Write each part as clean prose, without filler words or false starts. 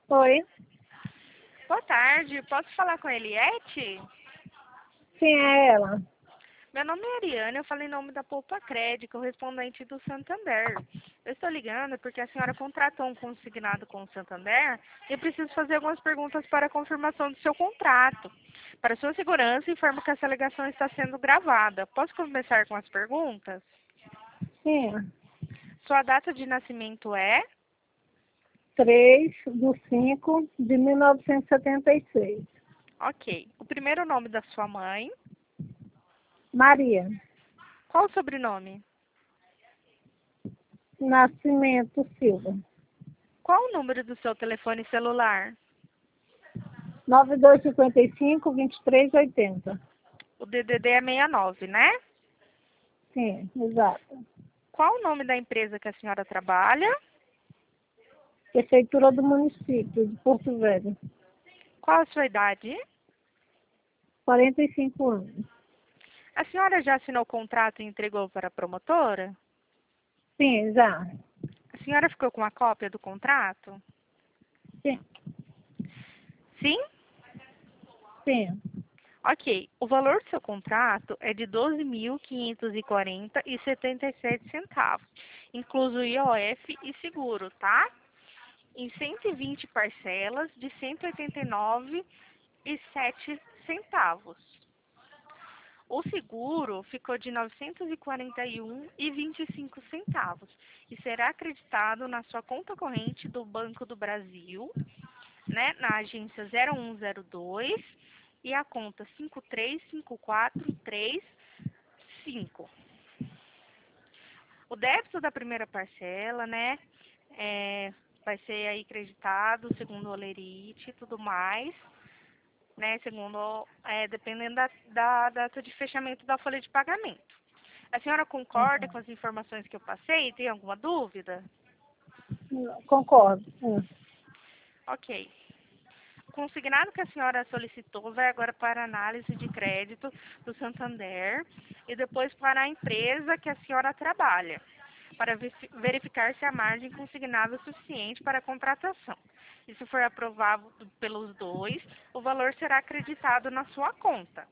Oi, Boa tarde, posso falar com a Eliette? quem é ela? Meu nome é Ariane, eu falo em nome da Poupa Crédito, correspondente do Santander. Eu estou ligando porque a senhora contratou um consignado com o Santander e eu preciso fazer algumas perguntas para a confirmação do seu contrato. Para sua segurança, informo que essa ligação está sendo gravada. Posso começar com as perguntas? Sim, Sua data de nascimento é? 3/5/1976. Ok. O primeiro nome da sua mãe? Maria, Qual o sobrenome? Nascimento Silva. Qual o número do seu telefone celular? 9255-2380. O DDD é 69, né? Sim, exato. Qual o nome da empresa que a senhora trabalha? Prefeitura do município de Porto Velho. Qual a sua idade? 45 anos. A senhora já assinou o contrato e entregou para a promotora? Sim, já. A senhora ficou com a cópia do contrato? Sim, Sim? sim. Ok. O valor do seu contrato é de R$ 12.540,77, incluso IOF e seguro, tá? Em 120 parcelas de R$ 189,07. O seguro ficou de R$ 941,25 e será acreditado na sua conta corrente do Banco do Brasil, né, na agência 0102 e a conta 5354335. O débito da primeira parcela, né, vai ser aí creditado segundo o Olerite e tudo mais, né, segundo, dependendo da data de fechamento da folha de pagamento. A senhora concorda com as informações que eu passei? Tem alguma dúvida? Concordo. Sim. Ok. O consignado que a senhora solicitou vai agora para análise de crédito do Santander e depois para a empresa que a senhora trabalha, para verificar se a margem consignada é suficiente para a contratação. E se for aprovado pelos dois, o valor será acreditado na sua conta.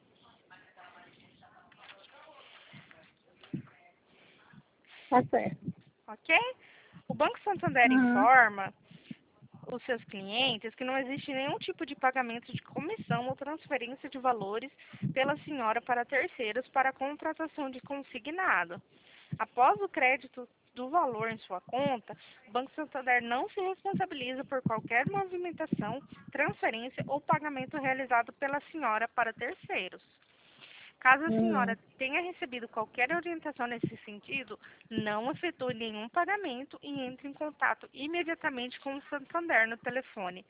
Tá certo. Ok? O Banco Santander Uhum. informa os seus clientes que não existe nenhum tipo de pagamento de comissão ou transferência de valores pela senhora para terceiros para a contratação de consignado. Após o crédito do valor em sua conta, o Banco Santander não se responsabiliza por qualquer movimentação, transferência ou pagamento realizado pela senhora para terceiros. Caso a senhora Uhum. tenha recebido qualquer orientação nesse sentido, não efetue nenhum pagamento e entre em contato imediatamente com o Santander no telefone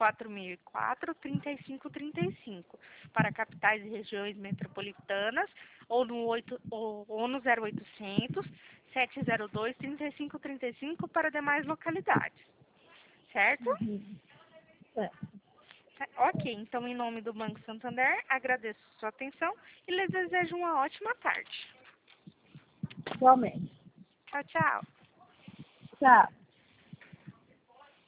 4004-3535 para capitais e regiões metropolitanas ou no 0800 702 3535 para demais localidades. Certo? Uhum. Certo. Ok, então em nome do Banco Santander, agradeço sua atenção e lhes desejo uma ótima tarde. Igualmente. Tchau, tchau. Tchau.